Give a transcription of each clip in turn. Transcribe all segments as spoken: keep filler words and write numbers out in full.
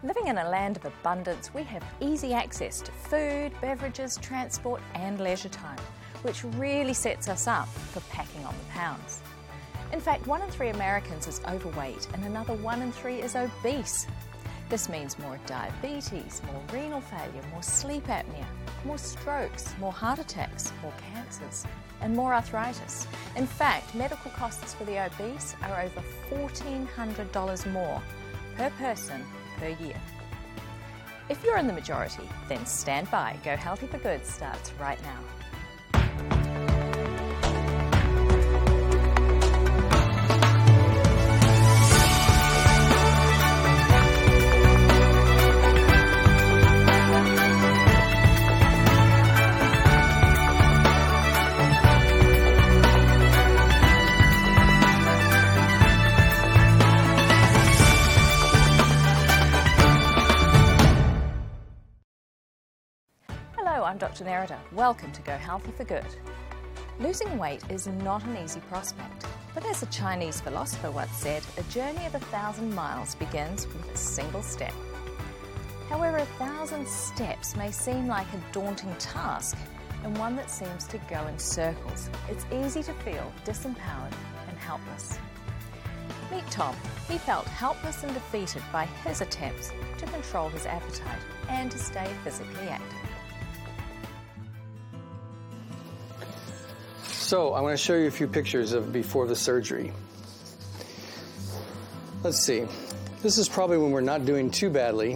Living in a land of abundance, we have easy access to food, beverages, transport and leisure time, which really sets us up for packing on the pounds. In fact, one in three Americans is overweight and another one in three is obese. This means more diabetes, more renal failure, more sleep apnea, more strokes, more heart attacks, more cancers, and more arthritis. In fact, medical costs for the obese are over fourteen hundred dollars more per person per year. If you're in the majority, then stand by. Go Healthy for Good starts right now. Hello, I'm Doctor Nerida. Welcome to Go Healthy for Good. Losing weight is not an easy prospect, but as a Chinese philosopher once said, a journey of a thousand miles begins with a single step. However, a thousand steps may seem like a daunting task and one that seems to go in circles. It's easy to feel disempowered and helpless. Meet Tom. He felt helpless and defeated by his attempts to control his appetite and to stay physically active. So I want to show you a few pictures of before the surgery. Let's see. This is probably when we're not doing too badly.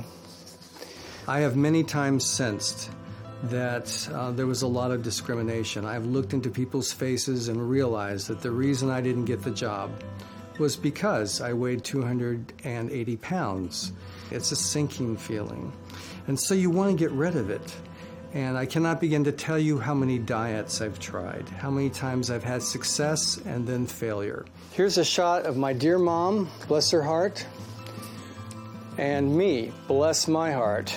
I have many times sensed that uh, there was a lot of discrimination. I've looked into people's faces and realized that the reason I didn't get the job was because I weighed two hundred eighty pounds. It's a sinking feeling. And so you want to get rid of it. And I cannot begin to tell you how many diets I've tried, how many times I've had success and then failure. Here's a shot of my dear mom, bless her heart, and me, bless my heart,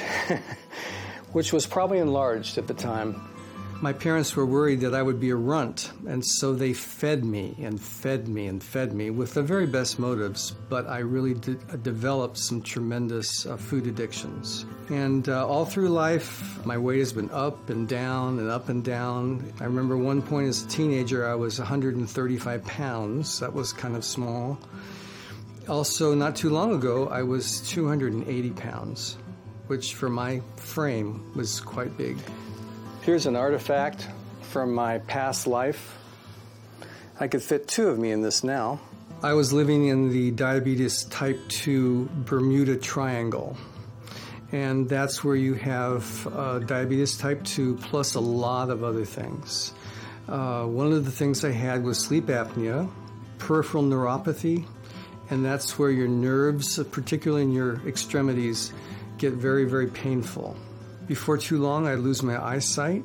which was probably enlarged at the time. My parents were worried that I would be a runt, and so they fed me and fed me and fed me with the very best motives, but I really did, developed some tremendous uh, food addictions. And uh, all through life, my weight has been up and down and up and down. I remember one point as a teenager, I was one hundred thirty-five pounds. That was kind of small. Also, not too long ago, I was two hundred eighty pounds, which for my frame was quite big. Here's an artifact from my past life. I could fit two of me in this now. I was living in the diabetes type two Bermuda Triangle. And that's where you have uh, diabetes type two plus a lot of other things. Uh, one of the things I had was sleep apnea, peripheral neuropathy, and that's where your nerves, particularly in your extremities, get very, very painful. Before too long, I'd lose my eyesight,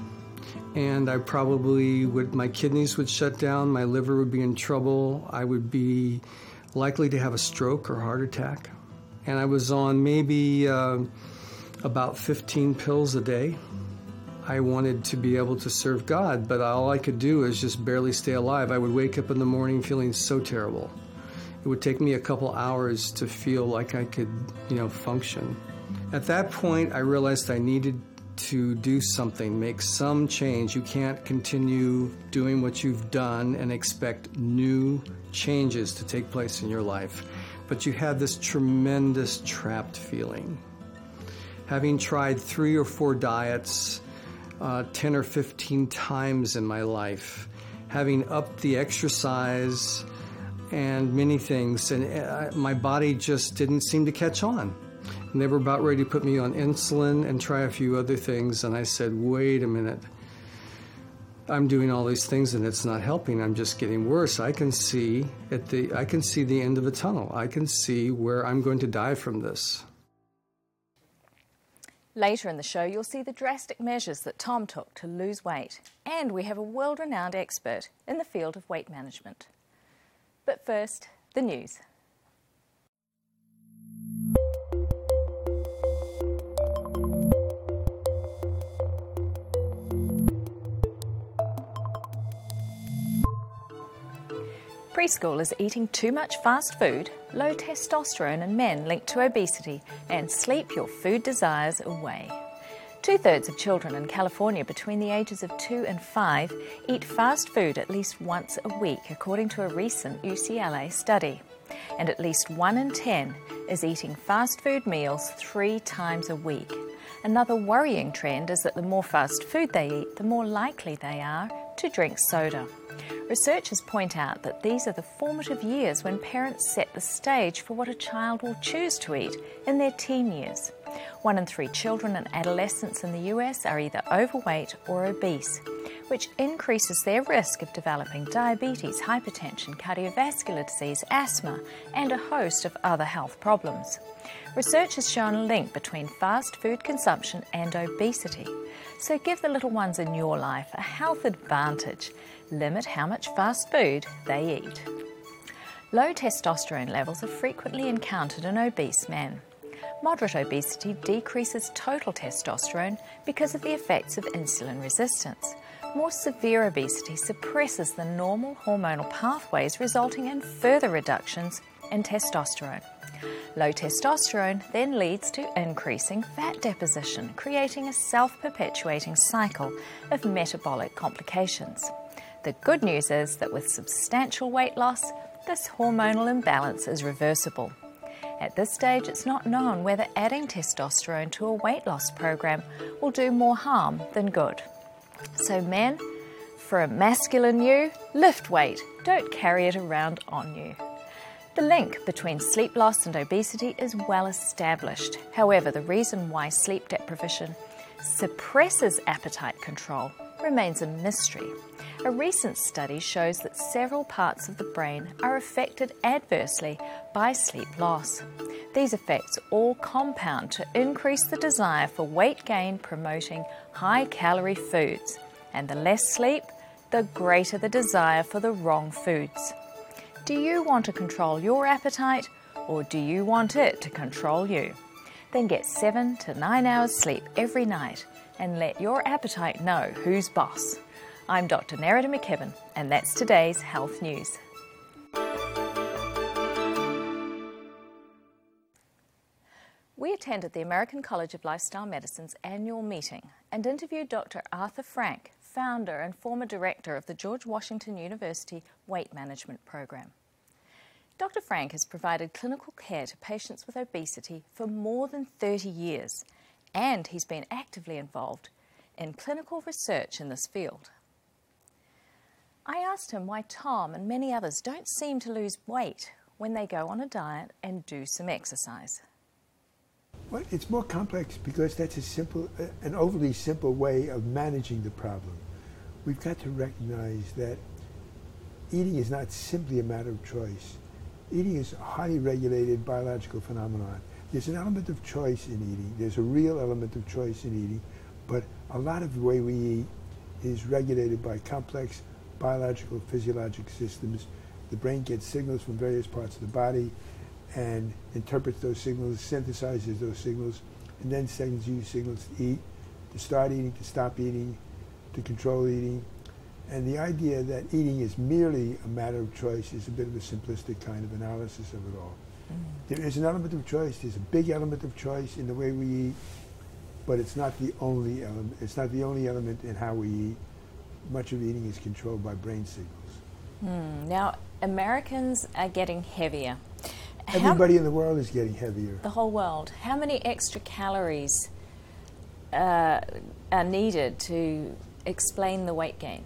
and I probably would, my kidneys would shut down, my liver would be in trouble, I would be likely to have a stroke or heart attack. And I was on maybe uh, about fifteen pills a day. I wanted to be able to serve God, but all I could do is just barely stay alive. I would wake up in the morning feeling so terrible. It would take me a couple hours to feel like I could, you know, function. At that point, I realized I needed to do something, make some change. You can't continue doing what you've done and expect new changes to take place in your life. But you had this tremendous trapped feeling. Having tried three or four diets, uh, ten or fifteen times in my life, having upped the exercise and many things, and uh, my body just didn't seem to catch on. And they were about ready to put me on insulin and try a few other things, and I said, wait a minute. I'm doing all these things and it's not helping. I'm just getting worse. I can see at the I can see the end of the tunnel. I can see where I'm going to die from this. Later in the show, you'll see the drastic measures that Tom took to lose weight, and we have a world-renowned expert in the field of weight management. But first, the news. Preschoolers eating too much fast food, low testosterone in men linked to obesity, and sleep your food desires away. Two-thirds of children in California between the ages of two and five eat fast food at least once a week, according to a recent U C L A study. And at least one in ten is eating fast food meals three times a week. Another worrying trend is that the more fast food they eat, the more likely they are to drink soda. Researchers point out that these are the formative years when parents set the stage for what a child will choose to eat in their teen years. One in three children and adolescents in the U S are either overweight or obese, which increases their risk of developing diabetes, hypertension, cardiovascular disease, asthma, and a host of other health problems. Research has shown a link between fast food consumption and obesity. So give the little ones in your life a health advantage. Limit how much fast food they eat. Low testosterone levels are frequently encountered in obese men. Moderate obesity decreases total testosterone because of the effects of insulin resistance. More severe obesity suppresses the normal hormonal pathways, resulting in further reductions in testosterone. Low testosterone then leads to increasing fat deposition, creating a self-perpetuating cycle of metabolic complications. The good news is that with substantial weight loss, this hormonal imbalance is reversible. At this stage, it's not known whether adding testosterone to a weight loss program will do more harm than good. So men, for a masculine you, lift weight, don't carry it around on you. The link between sleep loss and obesity is well established. However, the reason why sleep deprivation suppresses appetite control remains a mystery. A recent study shows that several parts of the brain are affected adversely by sleep loss. These effects all compound to increase the desire for weight gain, promoting high-calorie foods. And the less sleep, the greater the desire for the wrong foods. Do you want to control your appetite, or do you want it to control you? Then get seven to nine hours sleep every night and let your appetite know who's boss. I'm Doctor Nerida McKibben, and that's today's Health News. We attended the American College of Lifestyle Medicine's annual meeting and interviewed Doctor Arthur Frank, founder and former director of the George Washington University Weight Management Program. Doctor Frank has provided clinical care to patients with obesity for more than thirty years, and he's been actively involved in clinical research in this field. I asked him why Tom and many others don't seem to lose weight when they go on a diet and do some exercise. Well, it's more complex because that's a simple, uh, an overly simple way of managing the problem. We've got to recognize that eating is not simply a matter of choice. Eating is a highly regulated biological phenomenon. There's an element of choice in eating. There's a real element of choice in eating, but a lot of the way we eat is regulated by complex biological, physiologic systems. The brain gets signals from various parts of the body and interprets those signals, synthesizes those signals, and then sends you signals to eat, to start eating, to stop eating, to control eating. And the idea that eating is merely a matter of choice is a bit of a simplistic kind of analysis of it all. Mm. There is an element of choice, there's a big element of choice in the way we eat, but it's not the only element, it's not the only element in how we eat. Much of eating is controlled by brain signals. Mm. Now, Americans are getting heavier. Everybody How, in the world is getting heavier. The whole world. How many extra calories uh, are needed to explain the weight gain?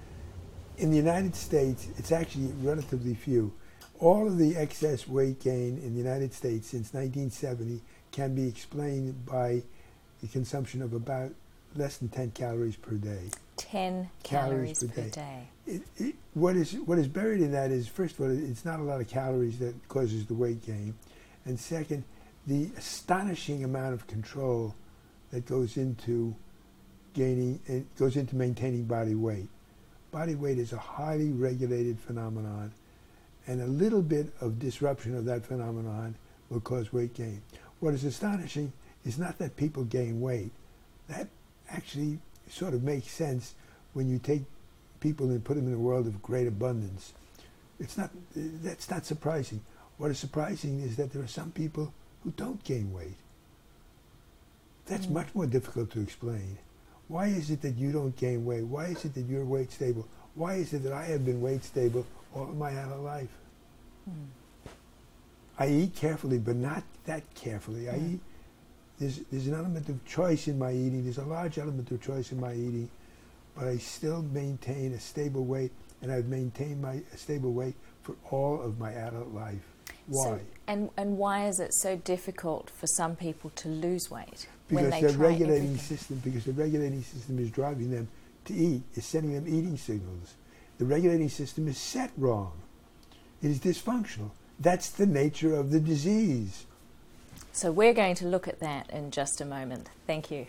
In the United States, it's actually relatively few. All of the excess weight gain in the United States since nineteen seventy can be explained by the consumption of about less than ten calories per day. ten calories, calories per, per day. day. It, it, what is what is buried in that is, first of all, it's not a lot of calories that causes the weight gain, and second, the astonishing amount of control that goes into gaining, it goes into maintaining body weight. Body weight is a highly regulated phenomenon, and a little bit of disruption of that phenomenon will cause weight gain. What is astonishing is not that people gain weight. That actually sort of makes sense when you take people and put them in a world of great abundance. It's not, that's not surprising. What is surprising is that there are some people who don't gain weight. That's mm. much more difficult to explain. Why is it that you don't gain weight? Why is it that you're weight stable? Why is it that I have been weight stable all of my adult life? Mm. I eat carefully, but not that carefully. I mm. eat, there's, there's an element of choice in my eating. There's a large element of choice in my eating, but I still maintain a stable weight, and I've maintained my a stable weight for all of my adult life. Why? So, and, and why is it so difficult for some people to lose weight? Because when they the try regulating everything? system, because the regulating system is driving them to eat, is sending them eating signals. The regulating system is set wrong. It is dysfunctional. That's the nature of the disease. So we're going to look at that in just a moment. Thank you.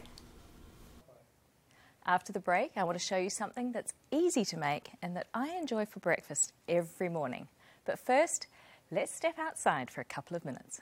After the break, I want to show you something that's easy to make and that I enjoy for breakfast every morning. But first, let's step outside for a couple of minutes.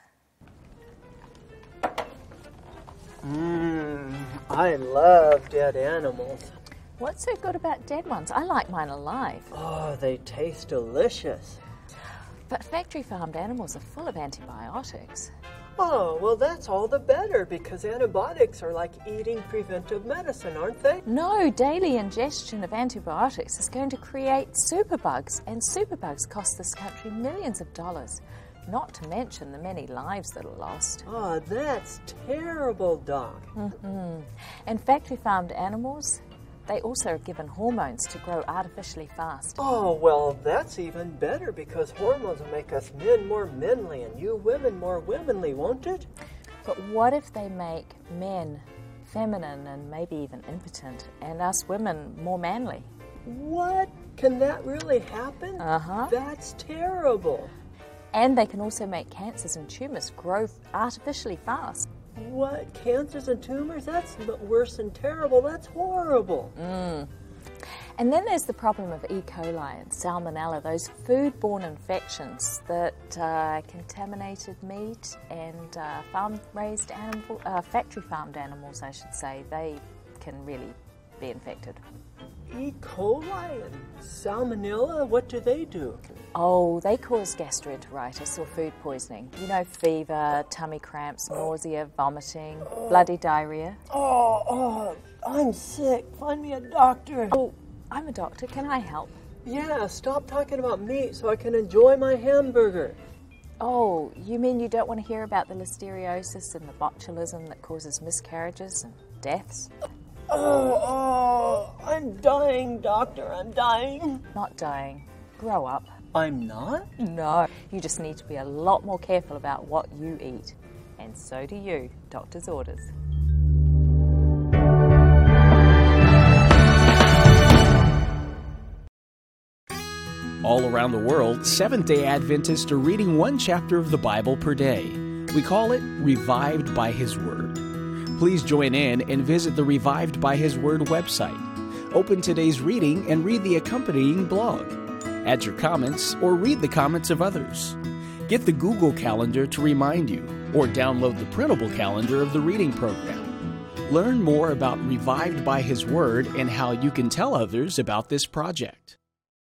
Mmm, I love dead animals. What's so good about dead ones? I like mine alive. Oh, they taste delicious. But factory-farmed animals are full of antibiotics. Oh, well, that's all the better, because antibiotics are like eating preventive medicine, aren't they? No, daily ingestion of antibiotics is going to create superbugs, and superbugs cost this country millions of dollars, not to mention the many lives that are lost. Oh, that's terrible, Doc. Mm-hmm. And factory-farmed animals, they also are given hormones to grow artificially fast. Oh, well, that's even better, because hormones will make us men more manly and you women more womanly, won't it? But what if they make men feminine and maybe even impotent, and us women more manly? What? Can that really happen? Uh-huh. That's terrible. And they can also make cancers and tumors grow artificially fast. What? Cancers and tumors? That's worse than terrible. That's horrible. Mm. And then there's the problem of E. coli and salmonella, those foodborne infections that uh, contaminated meat and uh, farm-raised animal, uh, factory-farmed animals, I should say, they can really be infected. E. coli and salmonella, what do they do? Oh, they cause gastroenteritis or food poisoning. You know, fever, tummy cramps, nausea, vomiting, bloody diarrhea. Oh, oh, I'm sick. Find me a doctor. Oh, I'm a doctor. Can I help? Yeah, stop talking about meat so I can enjoy my hamburger. Oh, you mean you don't want to hear about the listeriosis and the botulism that causes miscarriages and deaths? Oh, oh, I'm dying, doctor. I'm dying. Not dying. Grow up. I'm not? No. You just need to be a lot more careful about what you eat. And so do you. Doctor's orders. All around the world, Seventh-day Adventists are reading one chapter of the Bible per day. We call it Revived by His Word. Please join in and visit the Revived by His Word website. Open today's reading and read the accompanying blog. Add your comments or read the comments of others. Get the Google Calendar to remind you, or download the printable calendar of the reading program. Learn more about Revived by His Word and how you can tell others about this project.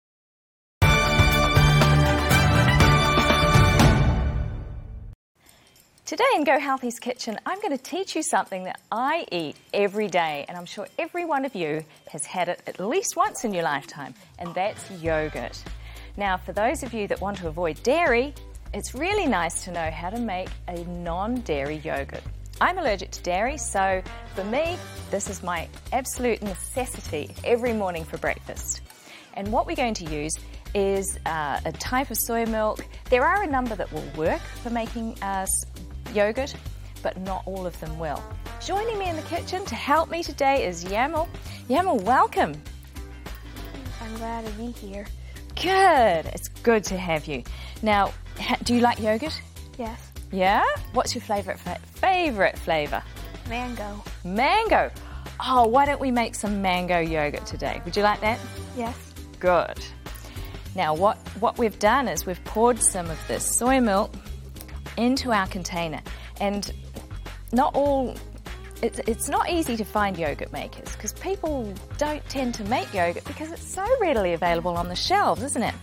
Today in Go Healthy's Kitchen, I'm going to teach you something that I eat every day, and I'm sure every one of you has had it at least once in your lifetime, and that's yogurt. Now, for those of you that want to avoid dairy, it's really nice to know how to make a non-dairy yogurt. I'm allergic to dairy, so for me, this is my absolute necessity every morning for breakfast. And what we're going to use is uh, a type of soy milk. There are a number that will work for making uh, yogurt, but not all of them will. Joining me in the kitchen to help me today is Yamal. Yamal, welcome. I'm glad to be here. Good. It's good to have you. Now, ha- do you like yogurt? Yes. Yeah? What's your favorite fa- favorite flavor? Mango. Mango. Oh, why don't we make some mango yogurt today? Would you like that? Yes. Good. Now, what, what we've done is we've poured some of this soy milk into our container, and not all it's, it's not easy to find yogurt makers because people don't tend to make yogurt because it's so readily available on the shelves, isn't it?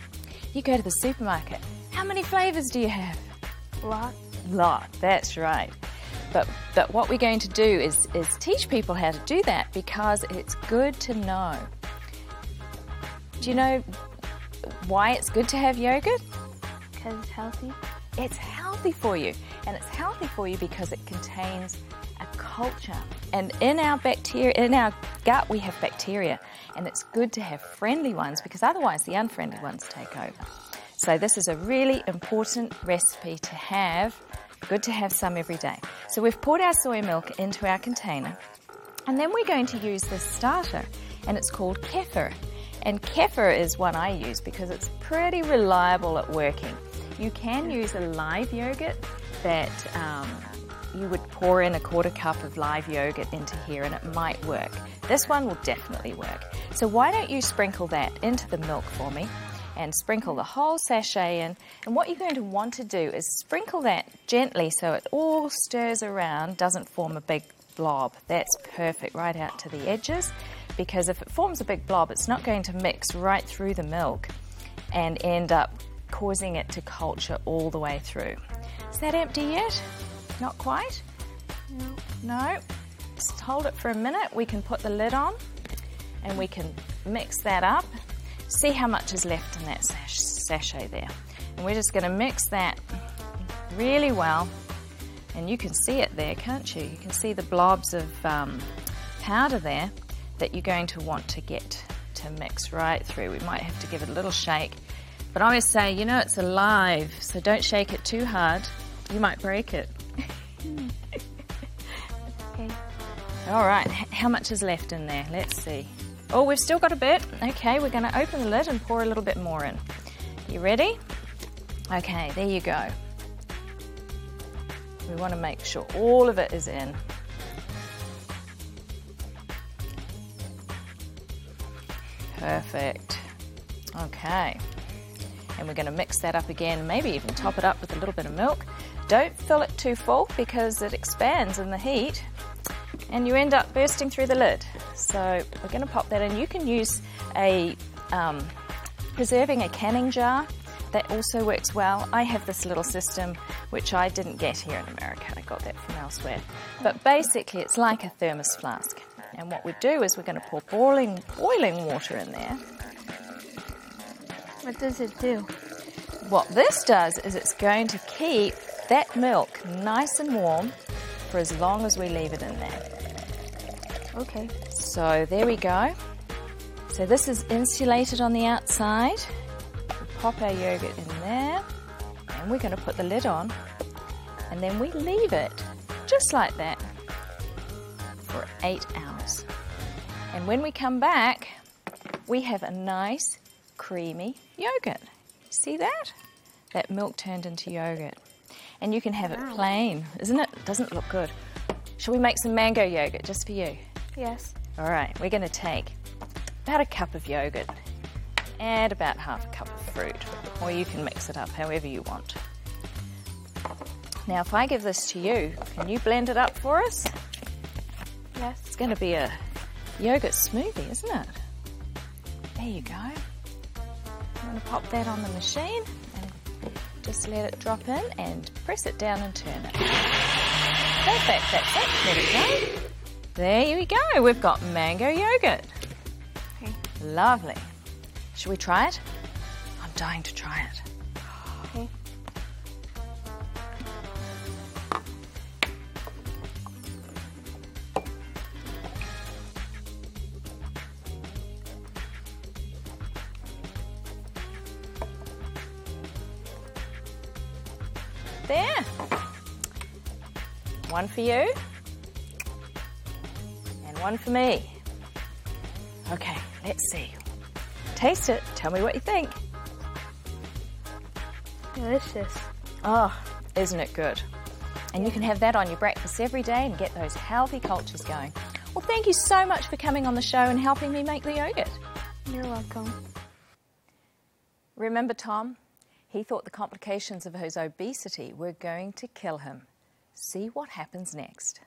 You go to the supermarket. How many flavors do you have? Lot. Lot, that's right. But but what we're going to do is, is teach people how to do that because it's good to know. Do you know why it's good to have yogurt? Because it's healthy. It's healthy for you. And it's healthy for you because it contains a culture. And in our bacteria, in our gut, we have bacteria. And it's good to have friendly ones because otherwise the unfriendly ones take over. So this is a really important recipe to have. Good to have some every day. So we've poured our soy milk into our container. And then we're going to use this starter. And it's called kefir. And kefir is one I use because it's pretty reliable at working. You can use a live yogurt that um, you would pour in a quarter cup of live yogurt into here and it might work. This one will definitely work. So why don't you sprinkle that into the milk for me and sprinkle the whole sachet in. And what you're going to want to do is sprinkle that gently so it all stirs around, doesn't form a big blob. That's perfect, right out to the edges, because if it forms a big blob, it's not going to mix right through the milk and end up causing it to culture all the way through. Is that empty yet? Not quite? No. No? Just hold it for a minute. We can put the lid on and we can mix that up. See how much is left in that sachet there. And we're just going to mix that really well. And you can see it there, can't you? You can see the blobs of um, powder there that you're going to want to get to mix right through. We might have to give it a little shake. But I always say, you know, it's alive, so don't shake it too hard. You might break it. Okay. All right, H- how much is left in there? Let's see. Oh, we've still got a bit. Okay, we're going to open the lid and pour a little bit more in. You ready? Okay, there you go. We want to make sure all of it is in. Perfect. Okay. And we're going to mix that up again, maybe even top it up with a little bit of milk. Don't fill it too full because it expands in the heat and you end up bursting through the lid. So we're going to pop that in. You can use a um, preserving a canning jar. That also works well. I have this little system which I didn't get here in America. I got that from elsewhere. But basically it's like a thermos flask. And what we do is we're going to pour boiling, boiling water in there. What does it do? What this does is it's going to keep that milk nice and warm for as long as we leave it in there. Okay. So there we go. So this is insulated on the outside. We pop our yogurt in there and we're going to put the lid on and then we leave it just like that for eight hours. And when we come back, we have a nice creamy yogurt. See that? That milk turned into yogurt. And you can have it plain, isn't it? Doesn't it look good? Shall we make some mango yogurt just for you? Yes. All right, we're going to take about a cup of yogurt and about half a cup of fruit, or you can mix it up however you want. Now, if I give this to you, can you blend it up for us? Yes. It's going to be a yogurt smoothie, isn't it? There you go. I'm going to pop that on the machine and just let it drop in and press it down and turn it. Perfect, that's it. Let it go. There we go. We've got mango yogurt. Okay. Lovely. Should we try it? I'm dying to try it. Okay. There. One for you. And one for me. Okay, let's see. Taste it. Tell me what you think. Delicious. Oh, isn't it good? And you can have that on your breakfast every day and get those healthy cultures going. Well, thank you so much for coming on the show and helping me make the yogurt. You're welcome. Remember Tom? He thought the complications of his obesity were going to kill him. See what happens next.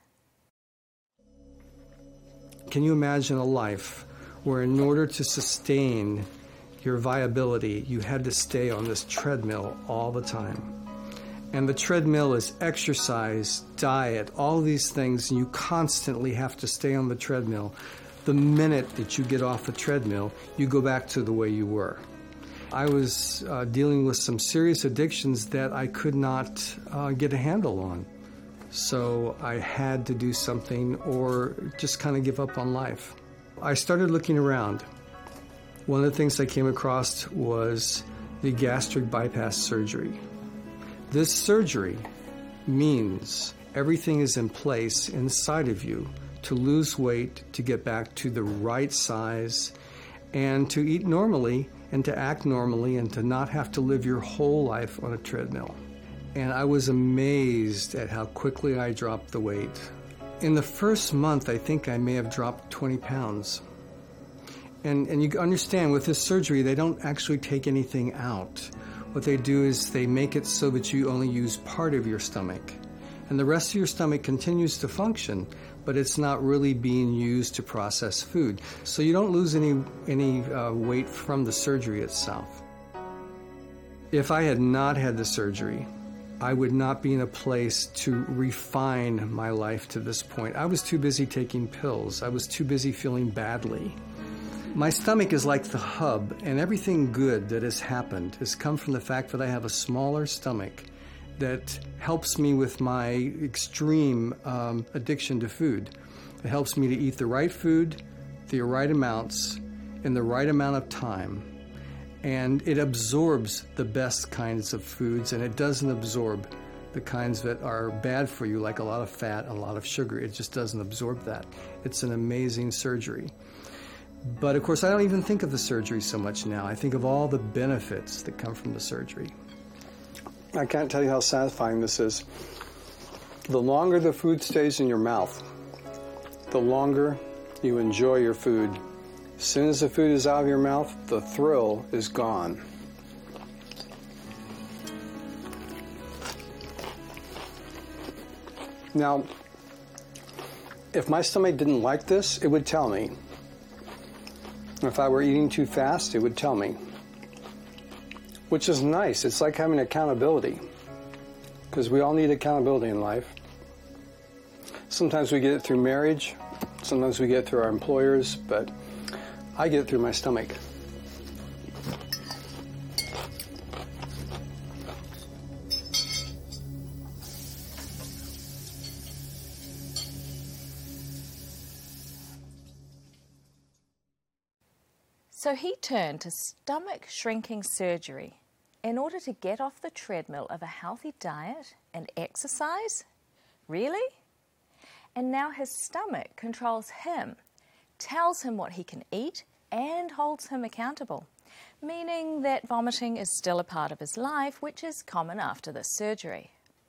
Can you imagine a life where in order to sustain your viability, you had to stay on this treadmill all the time. And the treadmill is exercise, diet, all these things, and you constantly have to stay on the treadmill. The minute that you get off the treadmill, you go back to the way you were. I was uh, dealing with some serious addictions that I could not uh, get a handle on. So I had to do something or just kind of give up on life. I started looking around. One of the things I came across was the gastric bypass surgery. This surgery means everything is in place inside of you to lose weight, to get back to the right size, and to eat normally, and to act normally, and to not have to live your whole life on a treadmill. And I was amazed at how quickly I dropped the weight. In the first month, I think I may have dropped twenty pounds. And, and you understand, with this surgery, they don't actually take anything out. What they do is they make it so that you only use part of your stomach. And the rest of your stomach continues to function, but it's not really being used to process food. So you don't lose any, any uh, weight from the surgery itself. If I had not had the surgery, I would not be in a place to refine my life to this point. I was too busy taking pills. I was too busy feeling badly. My stomach is like the hub, and everything good that has happened has come from the fact that I have a smaller stomach that helps me with my extreme um, addiction to food. It helps me to eat the right food, the right amounts, in the right amount of time. And it absorbs the best kinds of foods, and it doesn't absorb the kinds that are bad for you, like a lot of fat, a lot of sugar. It just doesn't absorb that. It's an amazing surgery. But of course, I don't even think of the surgery so much now. I think of all the benefits that come from the surgery. I can't tell you how satisfying this is. The longer the food stays in your mouth, the longer you enjoy your food. As soon as the food is out of your mouth, the thrill is gone. Now, if my stomach didn't like this, it would tell me. If I were eating too fast, it would tell me. Which is nice. It's like having accountability. Because we all need accountability in life. Sometimes we get it through marriage. Sometimes we get it through our employers. But I get it through my stomach. So he turned to stomach shrinking surgery in order to get off the treadmill of a healthy diet and exercise? Really? And now his stomach controls him, tells him what he can eat, and holds him accountable, meaning that vomiting is still a part of his life, which is common after this surgery.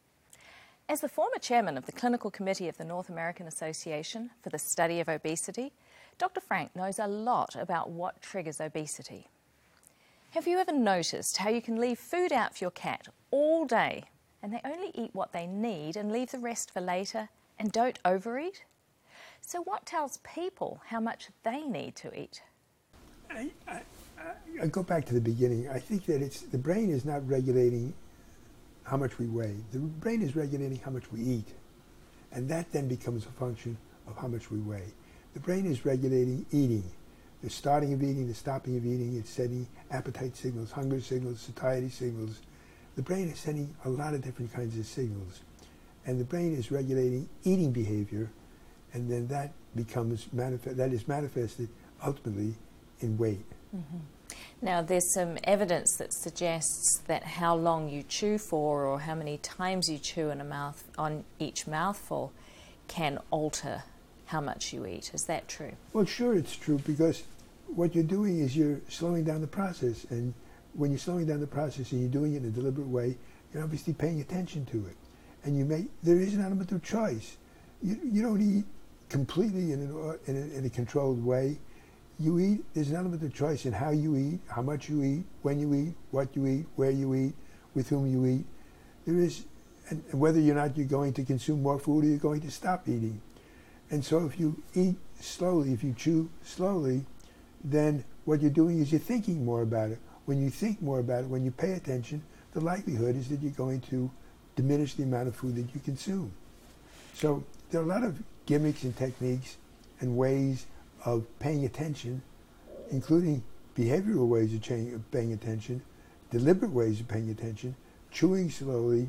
As the former chairman of the Clinical Committee of the North American Association for the Study of Obesity, Doctor Frank knows a lot about what triggers obesity. Have you ever noticed how you can leave food out for your cat all day and they only eat what they need and leave the rest for later and don't overeat? So what tells people how much they need to eat? I, I, I go back to the beginning. I think that it's the brain is not regulating how much we weigh. The brain is regulating how much we eat. And that then becomes a function of how much we weigh. The brain is regulating eating, the starting of eating, the stopping of eating. It's sending appetite signals, hunger signals, satiety signals. The brain is sending a lot of different kinds of signals. And the brain is regulating eating behavior, and then that becomes manifest, that is manifested ultimately in weight. Mm-hmm. Now, there's some evidence that suggests that how long you chew for or how many times you chew in a mouth on each mouthful can alter how much you eat. Is that true? Well, sure, it's true, because what you're doing is you're slowing down the process. And when you're slowing down the process and you're doing it in a deliberate way, you're obviously paying attention to it. And you make, there is an element of choice. You, you don't eat completely in, an, in, a, in a controlled way. You eat, there's an element of choice in how you eat, how much you eat, when you eat, what you eat, where you eat, with whom you eat. There is, and whether or not you're going to consume more food or you're going to stop eating. And so if you eat slowly, if you chew slowly, then what you're doing is you're thinking more about it. When you think more about it, when you pay attention, the likelihood is that you're going to diminish the amount of food that you consume. So there are a lot of gimmicks and techniques and ways of paying attention, including behavioral ways of paying attention, deliberate ways of paying attention, chewing slowly,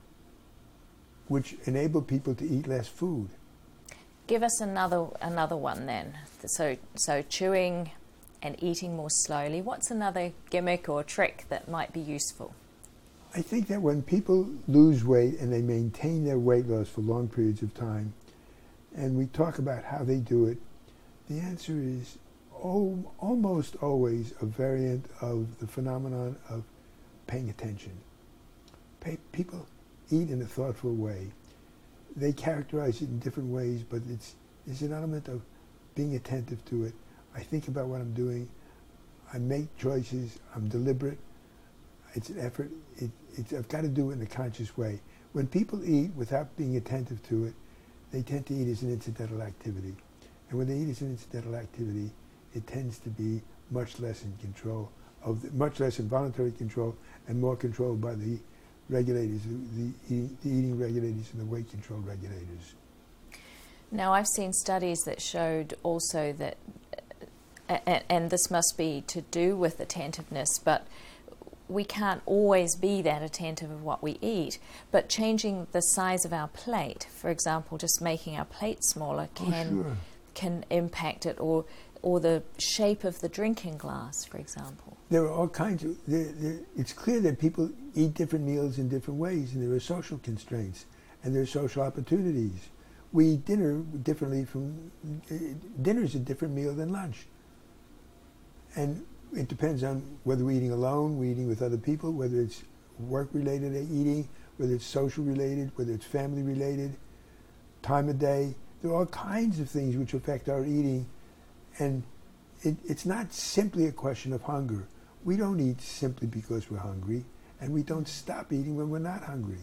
which enable people to eat less food. Give us another another one then. So so chewing and eating more slowly. What's another gimmick or trick that might be useful? I think that when people lose weight and they maintain their weight loss for long periods of time, and we talk about how they do it, the answer is oh, almost always a variant of the phenomenon of paying attention. Pay, people eat in a thoughtful way. They characterize it in different ways, but it's, it's an element of being attentive to it. I think about what I'm doing. I make choices. I'm deliberate. It's an effort. It, it's, I've got to do it in a conscious way. When people eat without being attentive to it, they tend to eat as an incidental activity. And when they eat as an incidental activity, it tends to be much less in control of, the, much less in voluntary control and more controlled by the regulators, the, the, the eating regulators and the weight control regulators. Now, I've seen studies that showed also that, uh, and this must be to do with attentiveness, but we can't always be that attentive of what we eat, but changing the size of our plate, for example, just making our plate smaller can oh, sure. can impact it, or or the shape of the drinking glass, for example. There are all kinds of, there, there, it's clear that people eat different meals in different ways, and there are social constraints, and there are social opportunities. We eat dinner differently from, uh, dinner is a different meal than lunch. And it depends on whether we're eating alone, we're eating with other people, whether it's work-related eating, whether it's social-related, whether it's family-related, time of day. There are all kinds of things which affect our eating, and it, it's not simply a question of hunger. We don't eat simply because we're hungry, and we don't stop eating when we're not hungry.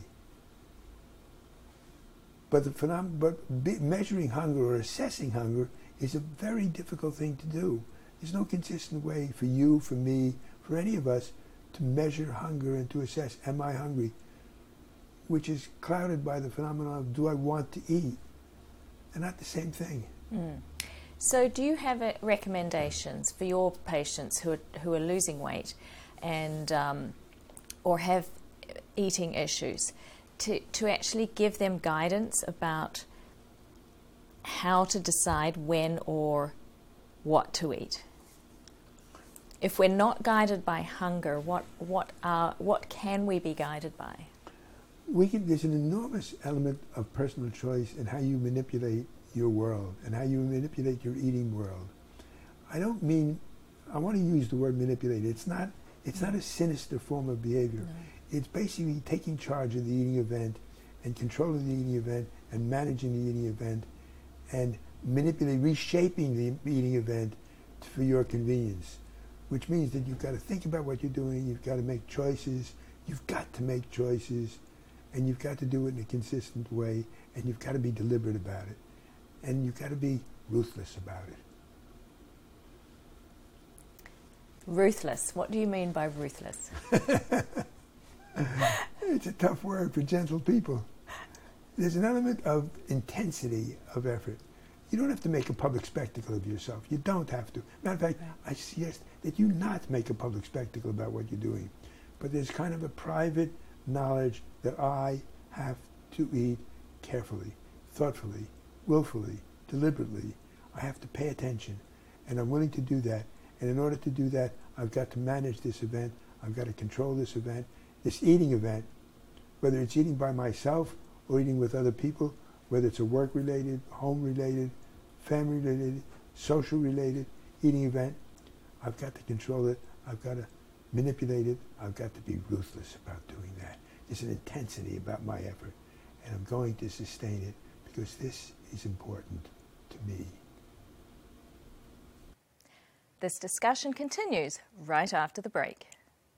But the phenom- but be- measuring hunger or assessing hunger is a very difficult thing to do. There's no consistent way for you, for me, for any of us to measure hunger and to assess, am I hungry? Which is clouded by the phenomenon of, do I want to eat? They're not the same thing. Mm. So do you have uh, recommendations for your patients who are, who are losing weight and um, or have eating issues to, to actually give them guidance about how to decide when or what to eat? If we're not guided by hunger, what what are what can we be guided by? We can, there's an enormous element of personal choice in how you manipulate your world and how you manipulate your eating world. I don't mean, I want to use the word manipulate. It's not it's not a sinister form of behavior. No. It's basically taking charge of the eating event and controlling the eating event and managing the eating event and manipulating, reshaping the eating event for your convenience, which means that you've got to think about what you're doing, you've got to make choices, you've got to make choices, and you've got to do it in a consistent way, and you've got to be deliberate about it, and you've got to be ruthless about it. Ruthless. What do you mean by ruthless? It's a tough word for gentle people. There's an element of intensity of effort. You don't have to make a public spectacle of yourself. You don't have to. Matter of fact, I suggest that you not make a public spectacle about what you're doing. But there's kind of a private knowledge that I have to eat carefully, thoughtfully, willfully, deliberately. I have to pay attention, and I'm willing to do that. And in order to do that, I've got to manage this event. I've got to control this event, this eating event, whether it's eating by myself or eating with other people, whether it's a work-related, home-related, family-related, social-related eating event. I've got to control it. I've got to manipulate it. I've got to be ruthless about doing that. There's an intensity about my effort, and I'm going to sustain it because this is important to me. This discussion continues right after the break.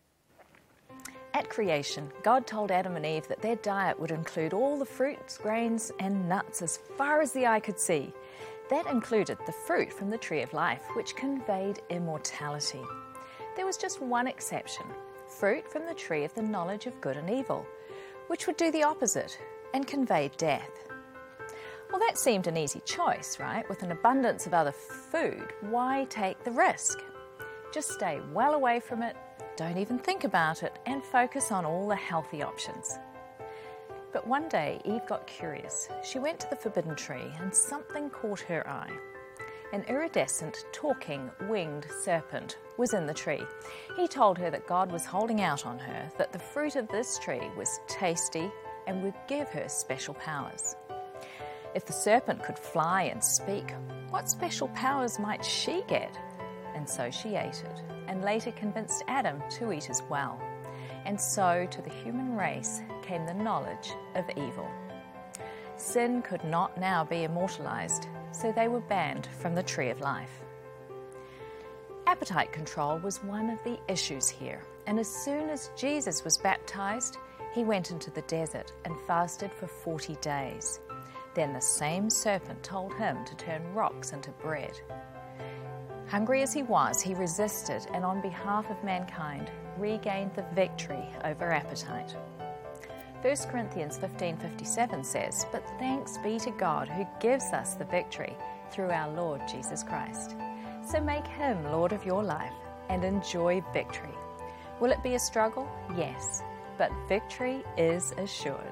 At creation, God told Adam and Eve that their diet would include all the fruits, grains, and nuts as far as the eye could see. That included the fruit from the tree of life, which conveyed immortality. There was just one exception, fruit from the tree of the knowledge of good and evil, which would do the opposite and convey death. Well, that seemed an easy choice, right? With an abundance of other food, why take the risk? Just stay well away from it, don't even think about it, and focus on all the healthy options. But one day, Eve got curious. She went to the forbidden tree and something caught her eye. An iridescent, talking, winged serpent was in the tree. He told her that God was holding out on her, that the fruit of this tree was tasty and would give her special powers. If the serpent could fly and speak, what special powers might she get? And so she ate it, and later convinced Adam to eat as well. And so to the human race came the knowledge of evil. Sin could not now be immortalized, so they were banned from the tree of life. Appetite control was one of the issues here, and as soon as Jesus was baptized, he went into the desert and fasted for forty days. Then the same serpent told him to turn rocks into bread. Hungry as he was, he resisted and on behalf of mankind regained the victory over appetite. First Corinthians fifteen fifty-seven says, "But thanks be to God who gives us the victory through our Lord Jesus Christ." So make him Lord of your life and enjoy victory. Will it be a struggle? Yes, but victory is assured.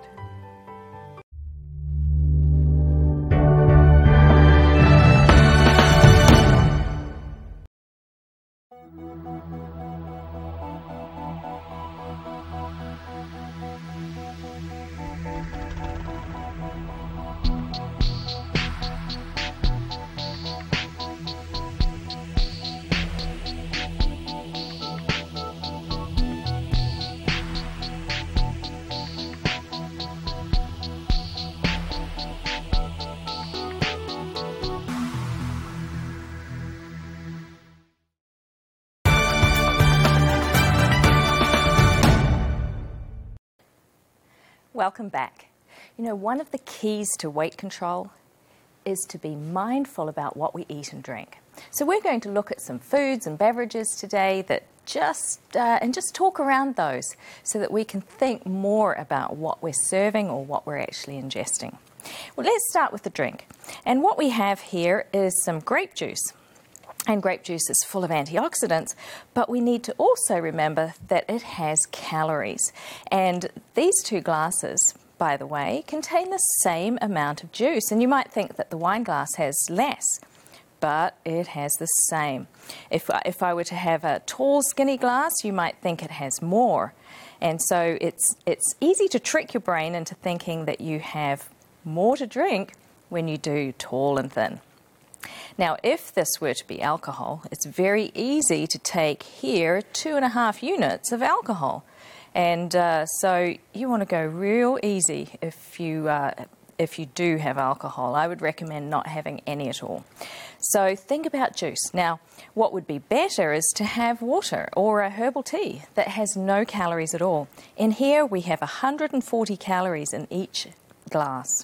Welcome back. You know, one of the keys to weight control is to be mindful about what we eat and drink. So we're going to look at some foods and beverages today that just uh, and just talk around those so that we can think more about what we're serving or what we're actually ingesting. Well, let's start with the drink. And what we have here is some grape juice. And grape juice is full of antioxidants, but we need to also remember that it has calories. And these two glasses, by the way, contain the same amount of juice. And you might think that the wine glass has less, but it has the same. If, if I were to have a tall, skinny glass, you might think it has more. And so it's, it's easy to trick your brain into thinking that you have more to drink when you do tall and thin. Now, if this were to be alcohol, it's very easy to take here two and a half units of alcohol. And uh, so you want to go real easy if you, uh, if you do have alcohol. I would recommend not having any at all. So think about juice. Now, what would be better is to have water or a herbal tea that has no calories at all. In here, we have one hundred forty calories in each glass.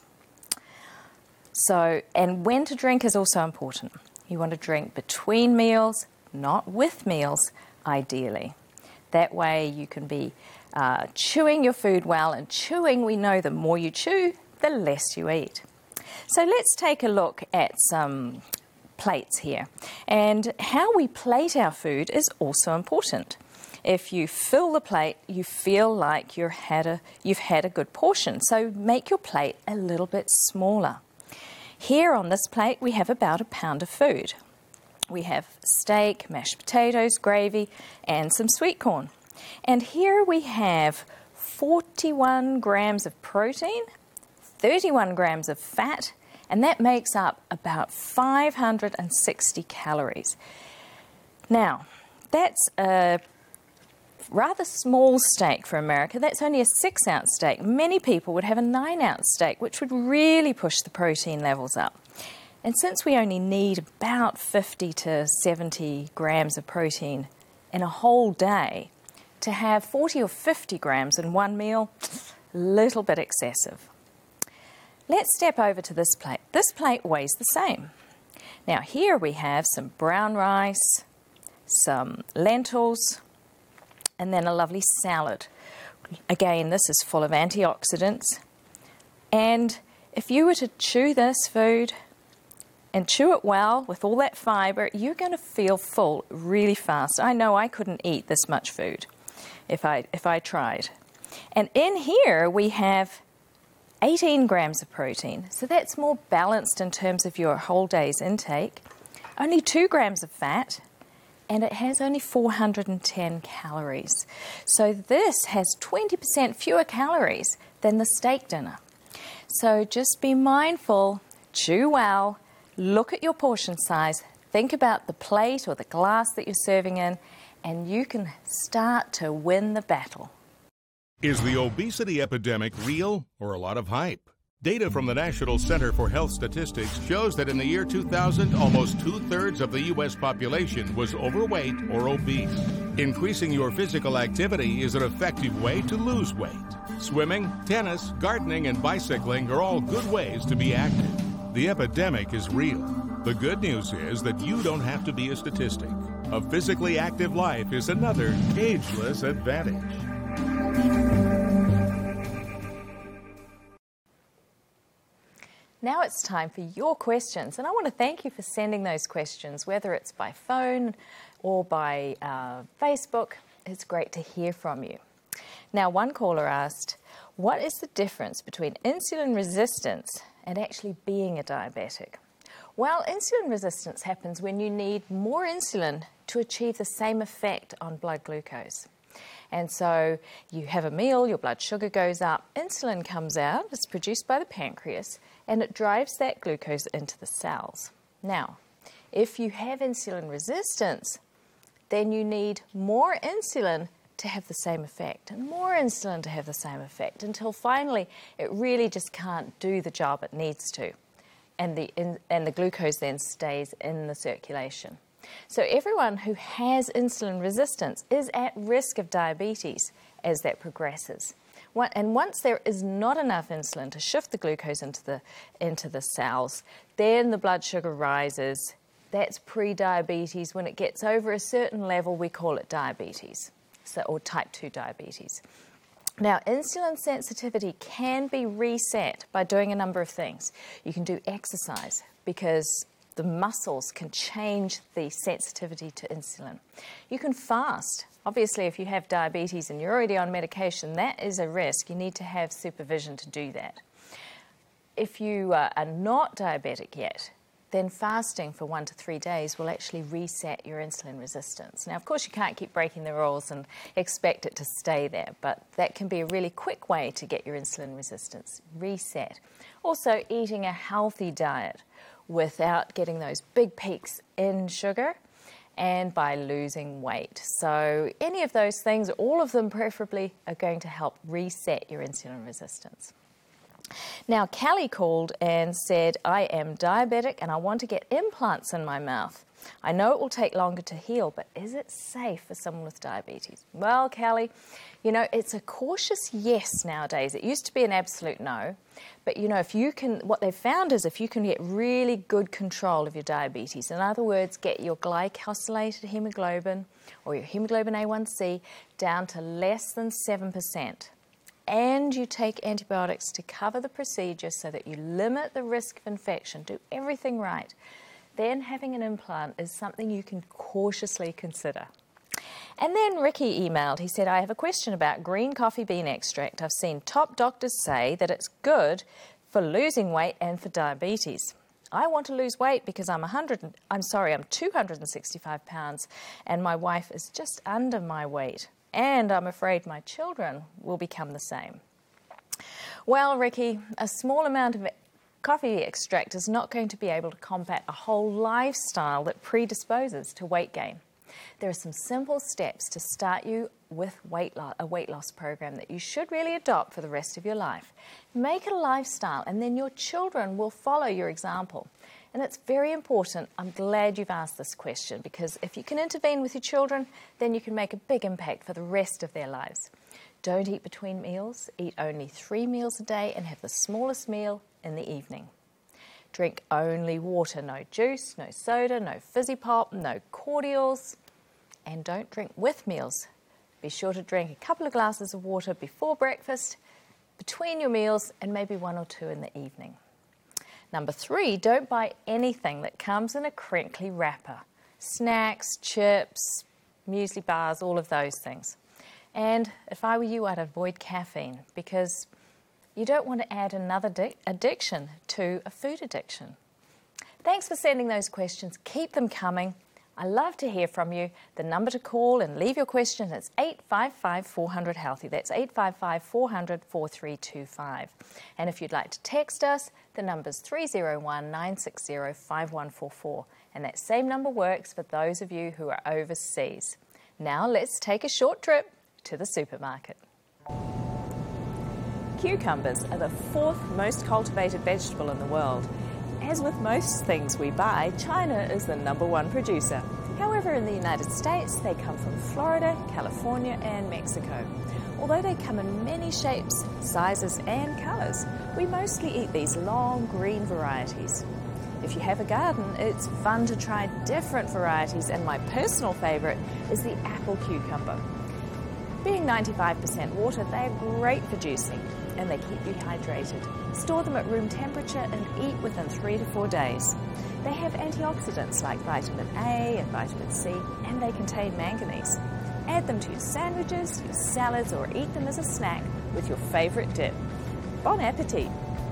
So, and when to drink is also important. You want to drink between meals, not with meals, ideally. That way you can be uh, chewing your food well, and chewing, we know the more you chew, the less you eat. So let's take a look at some plates here. And how we plate our food is also important. If you fill the plate, you feel like you're had a, you've had a good portion. So make your plate a little bit smaller. Here on this plate, we have about a pound of food. We have steak, mashed potatoes, gravy, and some sweet corn. And here we have forty-one grams of protein, thirty-one grams of fat, and that makes up about five hundred sixty calories. Now, that's a rather small steak for America. That's only a six ounce steak. Many people would have a nine ounce steak, which would really push the protein levels up. And since we only need about fifty to seventy grams of protein in a whole day, to have forty or fifty grams in one meal, a little bit excessive. Let's step over to this plate. This plate weighs the same. Now here we have some brown rice, some lentils, and then a lovely salad. Again, this is full of antioxidants. And if you were to chew this food and chew it well with all that fibre, you're going to feel full really fast. I know I couldn't eat this much food if I, if I tried. And in here we have eighteen grams of protein, so that's more balanced in terms of your whole day's intake. Only two grams of fat, and it has only four hundred ten calories. So this has twenty percent fewer calories than the steak dinner. So just be mindful, chew well, look at your portion size, think about the plate or the glass that you're serving in, and you can start to win the battle. Is the obesity epidemic real or a lot of hype? Data from the National Center for Health Statistics shows that in the year two thousand, almost two-thirds of the U S population was overweight or obese. Increasing your physical activity is an effective way to lose weight. Swimming, tennis, gardening, and bicycling are all good ways to be active. The epidemic is real. The good news is that you don't have to be a statistic. A physically active life is another ageless advantage. Now it's time for your questions, and I want to thank you for sending those questions, whether it's by phone or by uh, Facebook. It's great to hear from you. Now, one caller asked, what is the difference between insulin resistance and actually being a diabetic? Well, insulin resistance happens when you need more insulin to achieve the same effect on blood glucose. And so you have a meal, your blood sugar goes up, insulin comes out, it's produced by the pancreas, and it drives that glucose into the cells. Now, if you have insulin resistance, then you need more insulin to have the same effect, and more insulin to have the same effect, until finally it really just can't do the job it needs to. And the, in, and the glucose then stays in the circulation. So everyone who has insulin resistance is at risk of diabetes as that progresses. And once there is not enough insulin to shift the glucose into the, into the cells, then the blood sugar rises. That's pre-diabetes. When it gets over a certain level, we call it diabetes, so, or type two diabetes. Now, insulin sensitivity can be reset by doing a number of things. You can do exercise because the muscles can change the sensitivity to insulin. You can fast. Obviously, if you have diabetes and you're already on medication, that is a risk. You need to have supervision to do that. If you uh, are not diabetic yet, then fasting for one to three days will actually reset your insulin resistance. Now, of course, you can't keep breaking the rules and expect it to stay there, but that can be a really quick way to get your insulin resistance reset. Also, eating a healthy diet without getting those big peaks in sugar, and by losing weight. So any of those things, all of them preferably, are going to help reset your insulin resistance. Now, Callie called and said, I am diabetic and I want to get implants in my mouth. I know it will take longer to heal, but is it safe for someone with diabetes? Well, Callie, you know, it's a cautious yes nowadays. It used to be an absolute no. But, you know, if you can, what they've found is if you can get really good control of your diabetes, in other words, get your glycosylated hemoglobin or your hemoglobin A one C down to less than seven percent, and you take antibiotics to cover the procedure so that you limit the risk of infection, do everything right, then having an implant is something you can cautiously consider. And then Ricky emailed. He said, I have a question about green coffee bean extract. I've seen top doctors say that it's good for losing weight and for diabetes. I want to lose weight because I'm one hundred, I'm sorry, I'm two hundred sixty-five pounds and my wife is just under my weight. And I'm afraid my children will become the same. Well, Ricky, a small amount of coffee extract is not going to be able to combat a whole lifestyle that predisposes to weight gain. There are some simple steps to start you with weight loss, a weight loss program that you should really adopt for the rest of your life. Make it a lifestyle, and then your children will follow your example. And it's very important. I'm glad you've asked this question, because if you can intervene with your children, then you can make a big impact for the rest of their lives. Don't eat between meals. Eat only three meals a day and have the smallest meal in the evening. Drink only water, no juice, no soda, no fizzy pop, no cordials, and don't drink with meals. Be sure to drink a couple of glasses of water before breakfast, between your meals, and maybe one or two in the evening. Number three, don't buy anything that comes in a crinkly wrapper. Snacks, chips, muesli bars, all of those things. And if I were you, I'd avoid caffeine, because you don't want to add another di- addiction to a food addiction. Thanks for sending those questions. Keep them coming. I love to hear from you. The number to call and leave your question is eight five five, four hundred, healthy. That's eight five five, four hundred, four three two five. And if you'd like to text us, the number's three oh one, nine six oh, five one four four. And that same number works for those of you who are overseas. Now let's take a short trip to the supermarket. Cucumbers are the fourth most cultivated vegetable in the world. As with most things we buy, China is the number one producer. However, in the United States, they come from Florida, California, and Mexico. Although they come in many shapes, sizes, and colours, we mostly eat these long green varieties. If you have a garden, it's fun to try different varieties, and my personal favourite is the apple cucumber. Being ninety-five percent water, they are great for juicing, and they keep you hydrated. Store them at room temperature and eat within three to four days. They have antioxidants like vitamin A and vitamin C, and they contain manganese. Add them to your sandwiches, your salads, or eat them as a snack with your favourite dip. Bon appetit!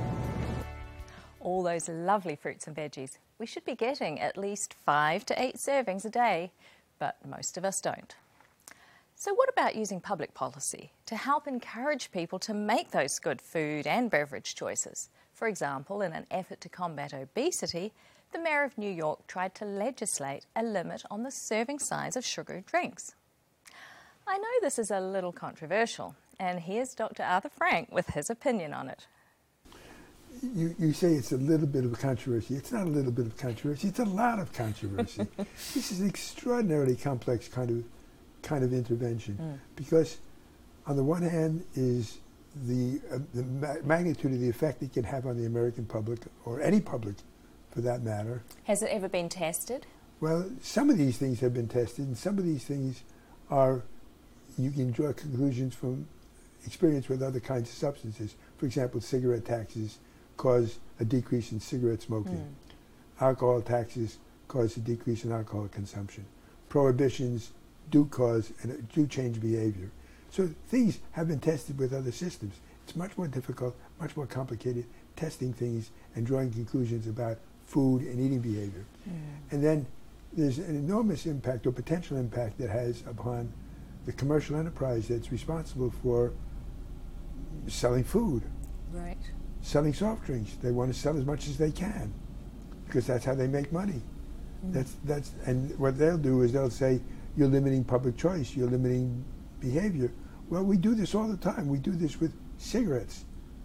All those lovely fruits and veggies. We should be getting at least five to eight servings a day, but most of us don't. So what about using public policy to help encourage people to make those good food and beverage choices? For example, in an effort to combat obesity, the Mayor of New York tried to legislate a limit on the serving size of sugary drinks. I know this is a little controversial, and here's Doctor Arthur Frank with his opinion on it. You, you say it's a little bit of a controversy. It's not a little bit of controversy, it's a lot of controversy. This is an extraordinarily complex kind of kind of intervention, mm. because on the one hand is the, uh, the ma- magnitude of the effect it can have on the American public, or any public for that matter. Has it ever been tested? Well, some of these things have been tested, and some of these things are, you can draw conclusions from experience with other kinds of substances. For example, cigarette taxes cause a decrease in cigarette smoking. Mm. Alcohol taxes cause a decrease in alcohol consumption. Prohibitions do cause and do change behavior. So things have been tested with other systems. It's much more difficult, much more complicated, testing things and drawing conclusions about food and eating behavior. Mm. And then there's an enormous impact or potential impact that has upon the commercial enterprise that's responsible for selling food. Right. Selling soft drinks. They want to sell as much as they can because that's how they make money. Mm. That's that's and what they'll do is they'll say, you're limiting public choice, you're limiting behavior. Well, we do this all the time. We do this with cigarettes.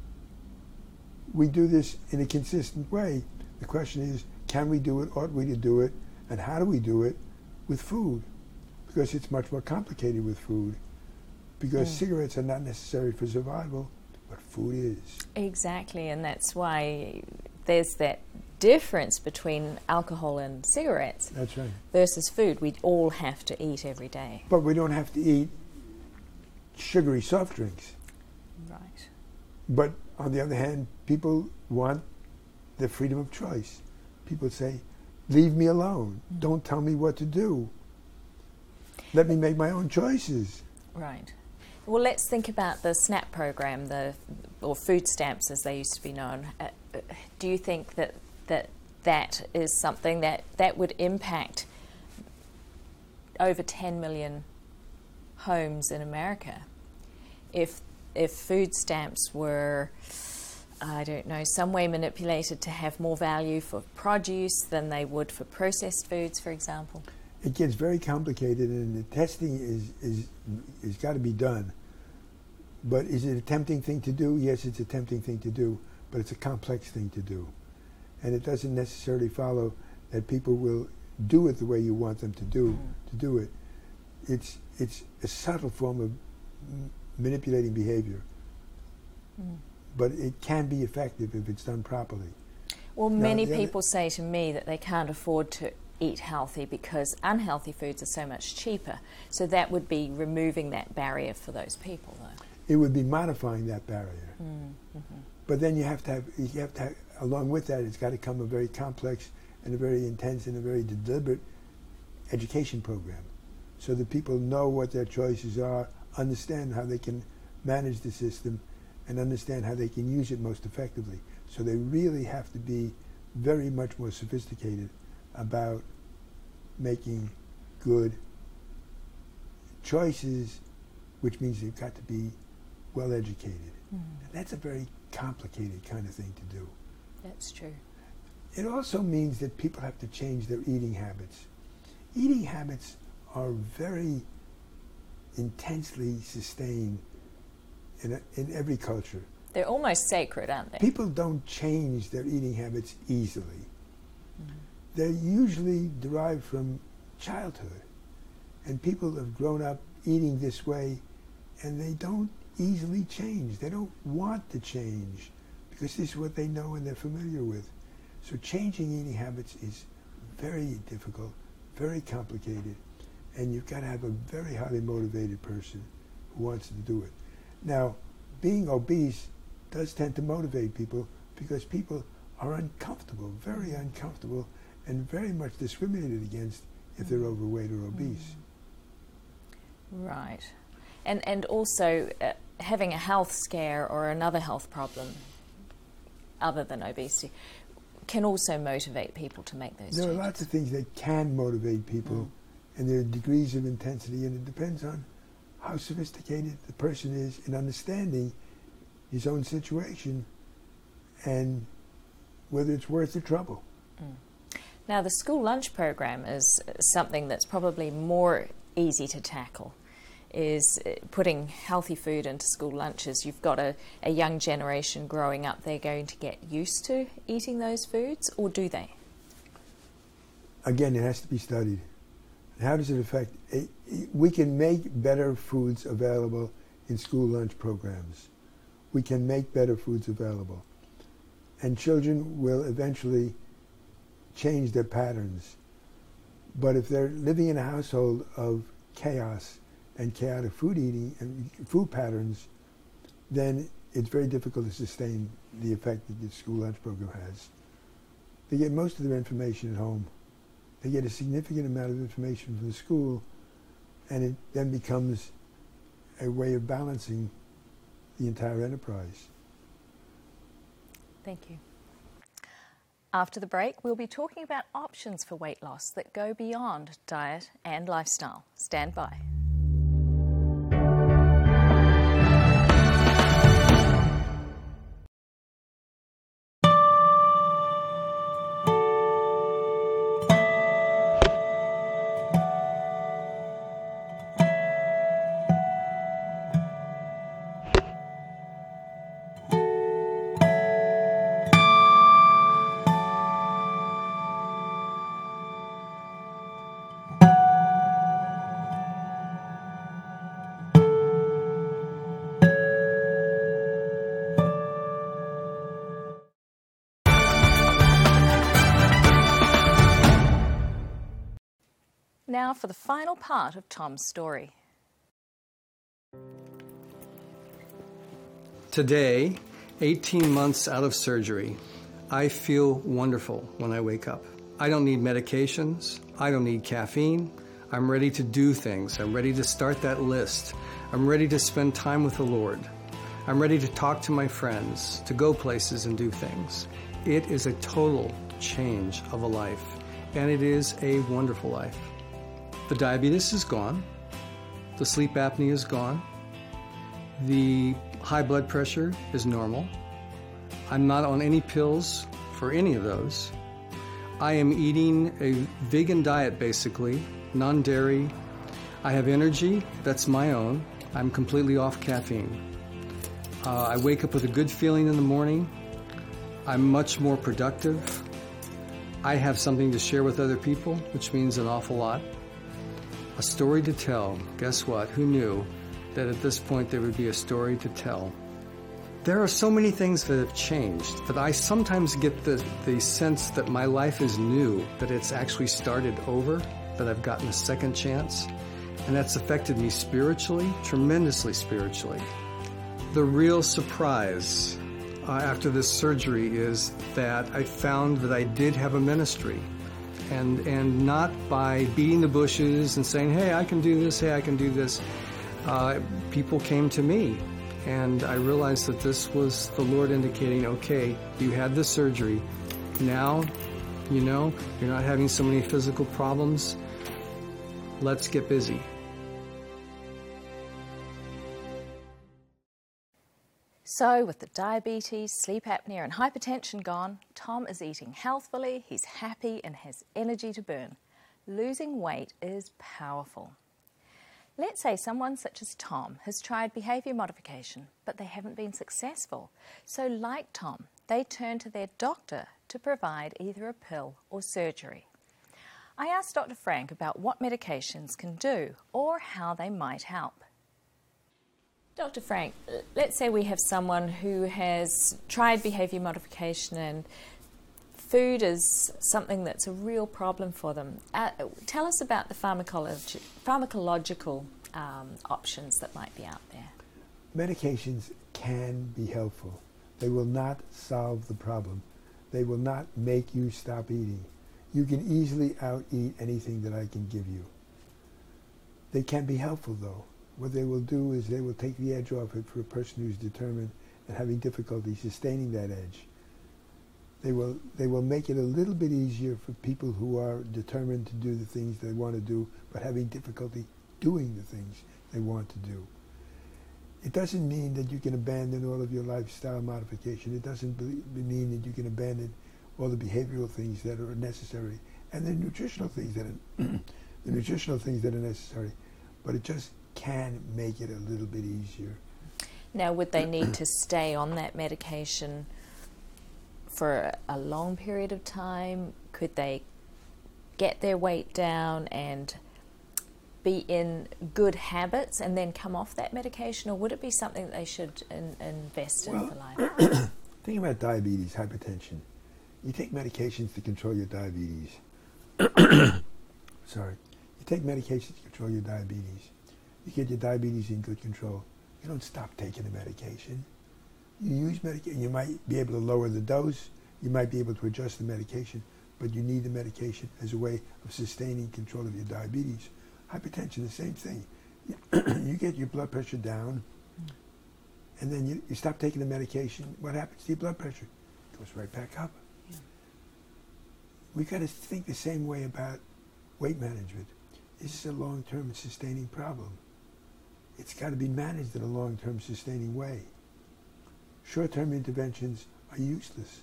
We do this in a consistent way. The question is, can we do it, ought we to do it, and how do we do it with food? Because it's much more complicated with food. Because mm. cigarettes are not necessary for survival, but food is. Exactly, and that's why there's that difference between alcohol and cigarettes. That's right. Versus food. We all have to eat every day. But we don't have to eat sugary soft drinks. Right. But on the other hand, people want the freedom of choice. People say, leave me alone. Mm. Don't tell me what to do. Let me make my own choices. Right. Well, let's think about the SNAP program, the or food stamps as they used to be known. Uh, do you think that that that is something that, that would impact over ten million homes in America? If if food stamps were, I don't know, some way manipulated to have more value for produce than they would for processed foods, for example? It gets very complicated, and the testing is is is got to be done. But is it a tempting thing to do? Yes, it's a tempting thing to do, but it's a complex thing to do. And it doesn't necessarily follow that people will do it the way you want them to do mm. to do it. It's it's a subtle form of m- manipulating behavior, mm. but it can be effective if it's done properly. Well, Now, many the other- people say to me that they can't afford to eat healthy because unhealthy foods are so much cheaper. So that would be removing that barrier for those people, though. It would be modifying that barrier. Mm-hmm. But then you have to have, you have to have, along with that, it's got to come a very complex and a very intense and a very deliberate education program, so that people know what their choices are, understand how they can manage the system, and understand how they can use it most effectively. So they really have to be very much more sophisticated about making good choices, which means they've got to be well educated. Mm. And that's a very complicated kind of thing to do. That's true. It also means that people have to change their eating habits. Eating habits are very intensely sustained in, a, in every culture. They're almost sacred, aren't they? People don't change their eating habits easily. Mm. They're usually derived from childhood. And people have grown up eating this way, and they don't easily change. They don't want to change because this is what they know and they're familiar with. So changing eating habits is very difficult, very complicated, and you've got to have a very highly motivated person who wants to do it. Now, being obese does tend to motivate people because people are uncomfortable, very uncomfortable, and very much discriminated against if they're overweight or obese. Right. And and also uh, having a health scare or another health problem other than obesity can also motivate people to make those There changes. are lots of things that can motivate people, mm. and there are degrees of intensity, and it depends on how sophisticated the person is in understanding his own situation and whether it's worth the trouble. Mm. Now, the school lunch program is something that's probably more easy to tackle, is putting healthy food into school lunches. You've got a, a young generation growing up. They're going to get used to eating those foods, or do they? Again, it has to be studied. How does it affect? It, it, we can make better foods available in school lunch programs. We can make better foods available. And children will eventually change their patterns. But if they're living in a household of chaos and chaotic food eating and food patterns, then it's very difficult to sustain the effect that the school lunch program has. They get most of their information at home. They get a significant amount of information from the school, and it then becomes a way of balancing the entire enterprise. Thank you. After the break, we'll be talking about options for weight loss that go beyond diet and lifestyle. Stand by. Now for the final part of Tom's story. Today, eighteen months out of surgery, I feel wonderful when I wake up. I don't need medications. I don't need caffeine. I'm ready to do things. I'm ready to start that list. I'm ready to spend time with the Lord. I'm ready to talk to my friends, to go places and do things. It is a total change of a life, and it is a wonderful life. The diabetes is gone. The sleep apnea is gone. The high blood pressure is normal. I'm not on any pills for any of those. I am eating a vegan diet, basically, non-dairy. I have energy that's my own. I'm completely off caffeine. Uh, I wake up with a good feeling in the morning. I'm much more productive. I have something to share with other people, which means an awful lot. A story to tell. Guess what? Who knew that at this point there would be a story to tell? There are so many things that have changed that I sometimes get the, the sense that my life is new, that it's actually started over, that I've gotten a second chance, and that's affected me spiritually, tremendously spiritually. The real surprise uh, after this surgery is that I found that I did have a ministry, and, and not by beating the bushes and saying, hey, I can do this, hey, I can do this. Uh, people came to me. And I realized that this was the Lord indicating, okay, you had this surgery. Now, you know, you're not having so many physical problems. Let's get busy. So with the diabetes, sleep apnea and hypertension gone, Tom is eating healthfully, he's happy and has energy to burn. Losing weight is powerful. Let's say someone such as Tom has tried behaviour modification, but they haven't been successful. So like Tom, they turn to their doctor to provide either a pill or surgery. I asked Doctor Frank about what medications can do or how they might help. Doctor Frank, let's say we have someone who has tried behaviour modification and food is something that's a real problem for them. Uh, tell us about the pharmacology, pharmacological um, options that might be out there. Medications can be helpful. They will not solve the problem. They will not make you stop eating. You can easily out-eat anything that I can give you. They can be helpful, though. What they will do is they will take the edge off it for a person who's determined and having difficulty sustaining that edge. They will, they will make it a little bit easier for people who are determined to do the things they want to do, but having difficulty doing the things they want to do. It doesn't mean that you can abandon all of your lifestyle modification. It doesn't be, mean that you can abandon all the behavioral things that are necessary and the nutritional things that are the nutritional things that are necessary. But it just can make it a little bit easier. Now, would they need to stay on that medication for a long period of time? Could they get their weight down and be in good habits and then come off that medication, or would it be something that they should in, invest in well, for life? Think about diabetes, hypertension. You take medications to control your diabetes. Sorry. You take medications to control your diabetes. You get your diabetes in good control. You don't stop taking the medication. You use medication. You might be able to lower the dose. You might be able to adjust the medication, but you need the medication as a way of sustaining control of your diabetes. Hypertension, the same thing. You get your blood pressure down, and then you, you stop taking the medication. What happens to your blood pressure? It goes right back up. Yeah. We've got to think the same way about weight management. This is a long-term sustaining problem. It's got to be managed in a long-term sustaining way. Short-term interventions are useless.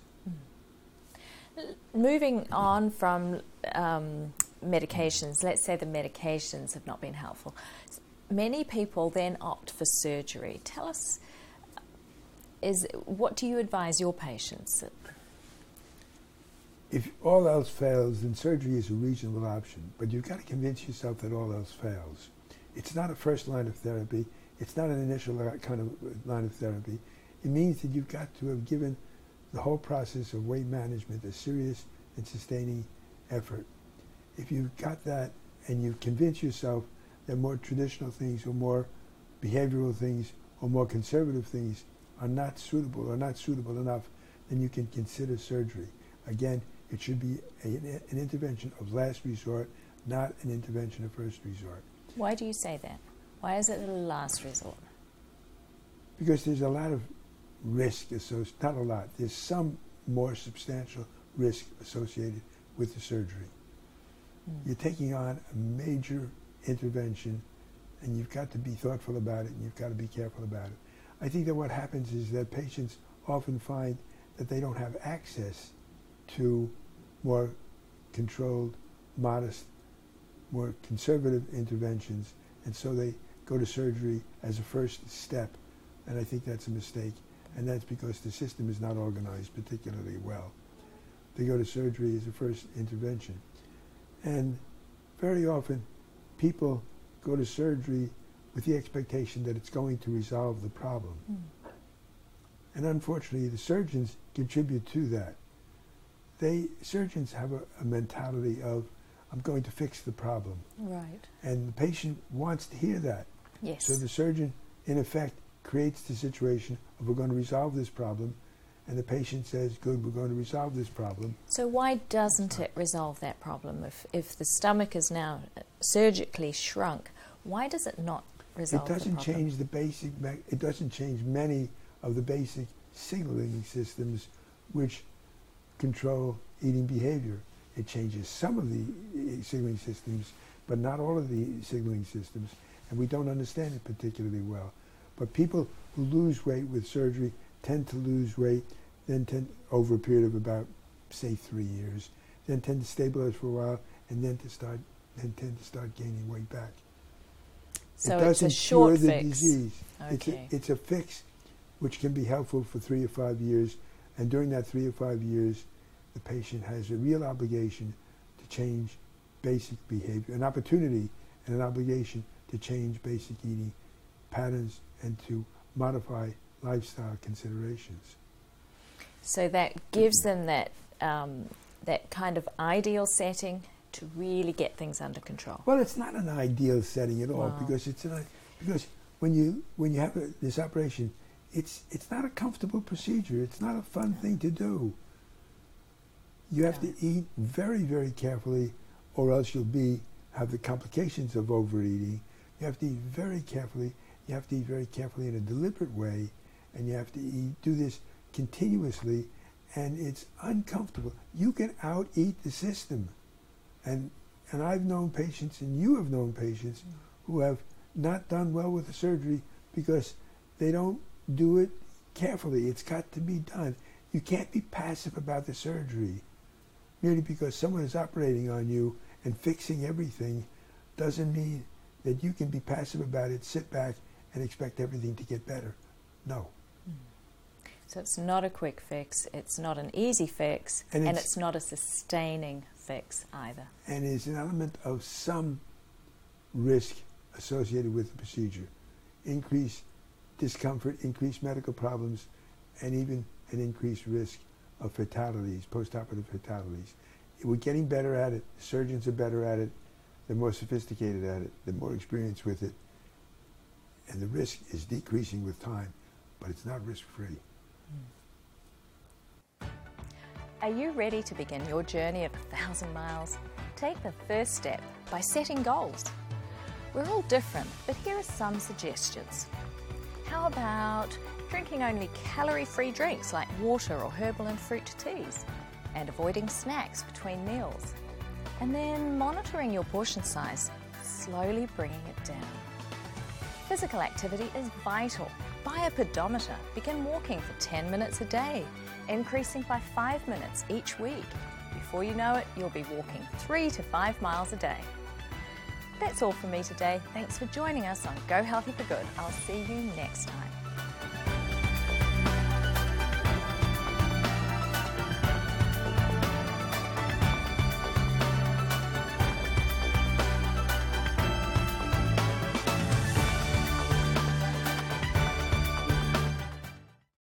Moving on from um, medications, let's say the medications have not been helpful. Many people then opt for surgery. Tell us, is what do you advise your patients? If all else fails, then surgery is a reasonable option, but you've got to convince yourself that all else fails. It's not a first line of therapy. It's not an initial kind of line of therapy. It means that you've got to have given the whole process of weight management a serious and sustaining effort. If you've got that and you convince yourself that more traditional things or more behavioral things or more conservative things are not suitable or not suitable enough, then you can consider surgery. Again, it should be a, an intervention of last resort, not an intervention of first resort. Why do you say that? Why is it a last resort? Because there's a lot of risk associated, not a lot, there's some more substantial risk associated with the surgery. Mm. You're taking on a major intervention, and you've got to be thoughtful about it, and you've got to be careful about it. I think that what happens is that patients often find that they don't have access to more controlled, modest, more conservative interventions, and so they go to surgery as a first step, and I think that's a mistake, and that's because the system is not organized particularly well. They go to surgery as a first intervention, and very often people go to surgery with the expectation that it's going to resolve the problem. Mm. And unfortunately, the surgeons contribute to that. They surgeons have a, a mentality of, I'm going to fix the problem. Right. And the patient wants to hear that. Yes. So the surgeon, in effect, creates the situation of, we're going to resolve this problem, and the patient says, good, we're going to resolve this problem. So why doesn't it resolve that problem? If, if the stomach is now surgically shrunk, why does it not resolve It doesn't the problem? change the basic, me- it doesn't change many of the basic signaling systems which control eating behavior. It changes some of the uh, signaling systems, but not all of the signaling systems, and we don't understand it particularly well. But people who lose weight with surgery tend to lose weight, then tend over a period of about, say, three years, then tend to stabilize for a while, and then to start, then tend to start gaining weight back. So it doesn't it's a short cure the fix. disease. Okay. It's a, it's a fix which can be helpful for three or five years, and during that three or five years, the patient has a real obligation to change basic behavior, an opportunity and an obligation to change basic eating patterns and to modify lifestyle considerations. So that gives them that um, that kind of ideal setting to really get things under control. Well, it's not an ideal setting at all. Wow. because it's an, because when you when you have a, this operation, it's it's not a comfortable procedure. It's not a fun No. thing to do. You have No. to eat very, very carefully, or else you'll be have the complications of overeating. You have to eat very carefully. You have to eat very carefully in a deliberate way, and you have to eat do this continuously, and it's uncomfortable. You can out-eat the system, and and I've known patients, and you have known patients, mm. who have not done well with the surgery because they don't do it carefully. It's got to be done. You can't be passive about the surgery. Merely because someone is operating on you and fixing everything doesn't mean that you can be passive about it, sit back, and expect everything to get better. No. So it's not a quick fix, it's not an easy fix, And and it's- it's not a sustaining fix either. And there's an element of some risk associated with the procedure. Increased discomfort, increased medical problems, and even an increased risk of fatalities, postoperative fatalities. We're getting better at it. Surgeons are better at it. They're more sophisticated at it. They're more experienced with it. And the risk is decreasing with time, but it's not risk-free. Are you ready to begin your journey of a thousand miles? Take the first step by setting goals. We're all different, but here are some suggestions. How about drinking only calorie-free drinks like water or herbal and fruit teas, and avoiding snacks between meals? And then monitoring your portion size, slowly bringing it down. Physical activity is vital. Buy a pedometer. Begin walking for ten minutes a day, increasing by five minutes each week. Before you know it, you'll be walking three to five miles a day. That's all for me today. Thanks for joining us on Go Healthy for Good. I'll see you next time.